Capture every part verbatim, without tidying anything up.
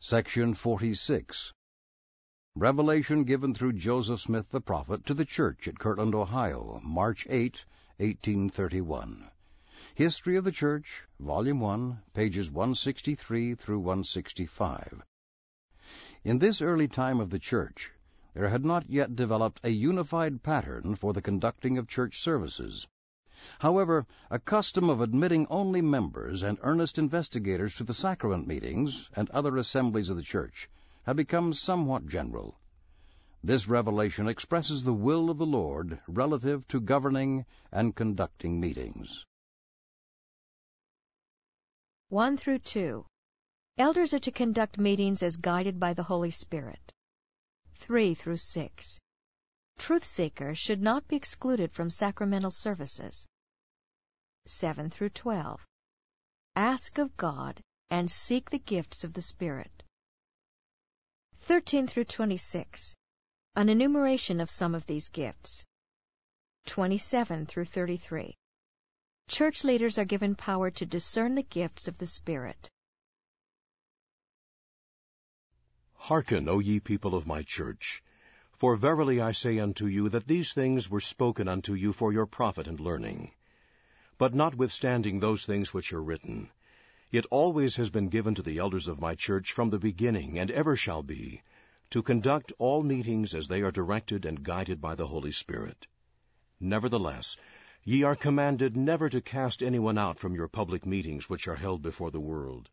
Section forty-six. Revelation given through Joseph Smith the prophet to the church at Kirtland, Ohio, March eighth, eighteen thirty-one. History of the Church, Volume one, pages one sixty-three through one sixty-five. In this early time of the Church, there had not yet developed a unified pattern for the conducting of church services. However, a custom of admitting only members and earnest investigators to the sacrament meetings and other assemblies of the church had become somewhat general. This revelation expresses the will of the Lord relative to governing and conducting meetings. one through two. Elders are to conduct meetings as guided by the Holy Spirit. three through six. Truth seekers should not be excluded from sacramental services. seven through twelve. Ask of God and seek the gifts of the Spirit. thirteen through twenty-six. An enumeration of some of these gifts. twenty-seven through thirty-three. Church leaders are given power to discern the gifts of the Spirit. Hearken, O ye people of my church, for verily I say unto you that these things were spoken unto you for your profit and learning. But notwithstanding those things which are written, it always has been given to the elders of my church from the beginning, and ever shall be, to conduct all meetings as they are directed and guided by the Holy Spirit. Nevertheless, ye are commanded never to cast anyone out from your public meetings which are held before the world.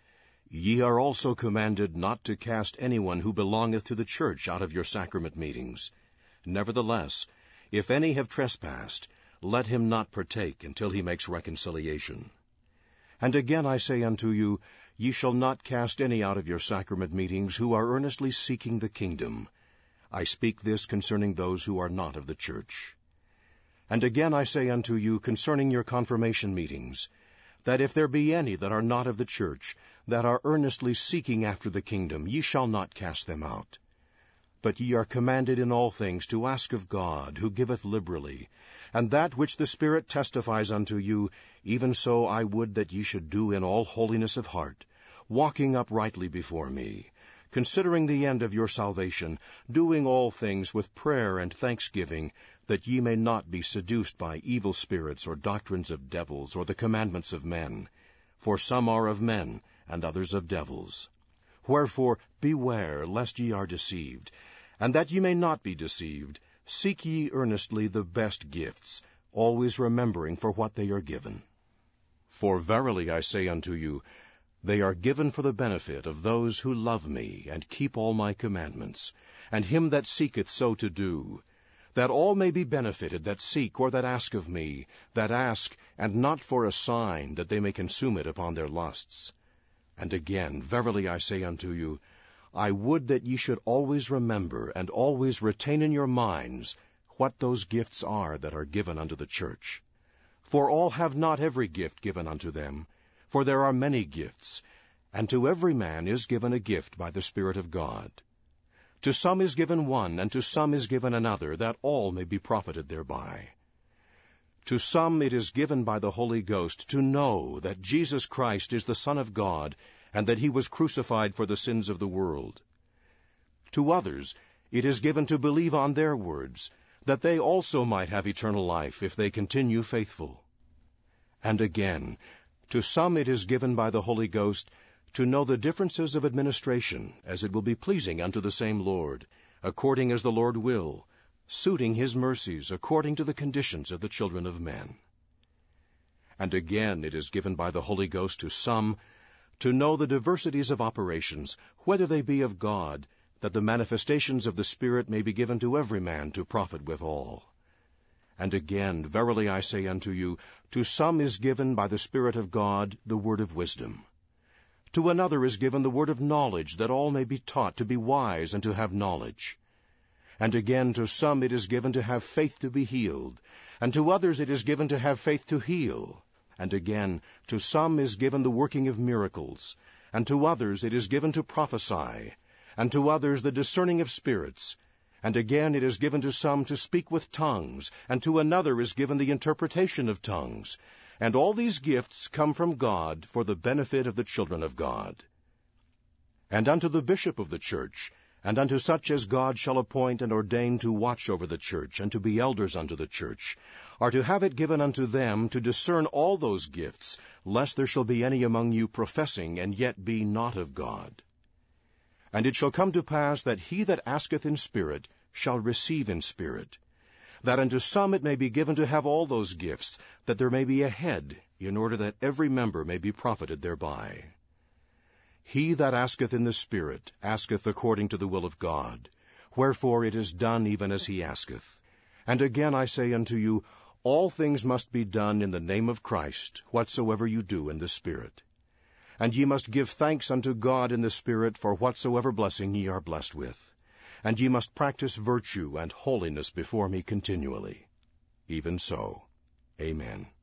Ye are also commanded not to cast anyone who belongeth to the church out of your sacrament meetings. Nevertheless, if any have trespassed, let him not partake until he makes reconciliation. And again I say unto you, ye shall not cast any out of your sacrament meetings who are earnestly seeking the kingdom. I speak this concerning those who are not of the church. And again I say unto you concerning your confirmation meetings, that if there be any that are not of the church, that are earnestly seeking after the kingdom, ye shall not cast them out. But ye are commanded in all things to ask of God, who giveth liberally, and that which the Spirit testifies unto you, even so I would that ye should do in all holiness of heart, walking uprightly before me, considering the end of your salvation, doing all things with prayer and thanksgiving, that ye may not be seduced by evil spirits or doctrines of devils or the commandments of men. For some are of men, and others of devils. Wherefore beware lest ye are deceived. And that ye may not be deceived, seek ye earnestly the best gifts, always remembering for what they are given. For verily I say unto you, they are given for the benefit of those who love me, and keep all my commandments, and him that seeketh so to do, that all may be benefited that seek or that ask of me, that ask, and not for a sign, that they may consume it upon their lusts. And again, verily I say unto you, I would that ye should always remember, and always retain in your minds, what those gifts are that are given unto the church. For all have not every gift given unto them, for there are many gifts, and to every man is given a gift by the Spirit of God. To some is given one, and to some is given another, that all may be profited thereby. To some it is given by the Holy Ghost to know that Jesus Christ is the Son of God, and that he was crucified for the sins of the world. To others it is given to believe on their words, that they also might have eternal life, if they continue faithful. And again, to some it is given by the Holy Ghost to know the differences of administration, as it will be pleasing unto the same Lord, according as the Lord will, suiting his mercies according to the conditions of the children of men. And again it is given by the Holy Ghost to some to know the diversities of operations, whether they be of God, that the manifestations of the Spirit may be given to every man to profit withal. And again, verily I say unto you, to some is given by the Spirit of God the word of wisdom. To another is given the word of knowledge, that all may be taught to be wise and to have knowledge. And again, to some it is given to have faith to be healed, and to others it is given to have faith to heal. And again, to some is given the working of miracles, and to others it is given to prophesy, and to others the discerning of spirits. And again it is given to some to speak with tongues, and to another is given the interpretation of tongues. And all these gifts come from God for the benefit of the children of God. And unto the bishop of the church, and unto such as God shall appoint and ordain to watch over the church, and to be elders unto the church, are to have it given unto them to discern all those gifts, lest there shall be any among you professing, and yet be not of God. And it shall come to pass that he that asketh in spirit shall receive in spirit, that unto some it may be given to have all those gifts, that there may be a head, in order that every member may be profited thereby. He that asketh in the Spirit asketh according to the will of God, wherefore it is done even as he asketh. And again I say unto you, all things must be done in the name of Christ, whatsoever you do in the Spirit. And ye must give thanks unto God in the Spirit for whatsoever blessing ye are blessed with. And ye must practice virtue and holiness before me continually. Even so. Amen.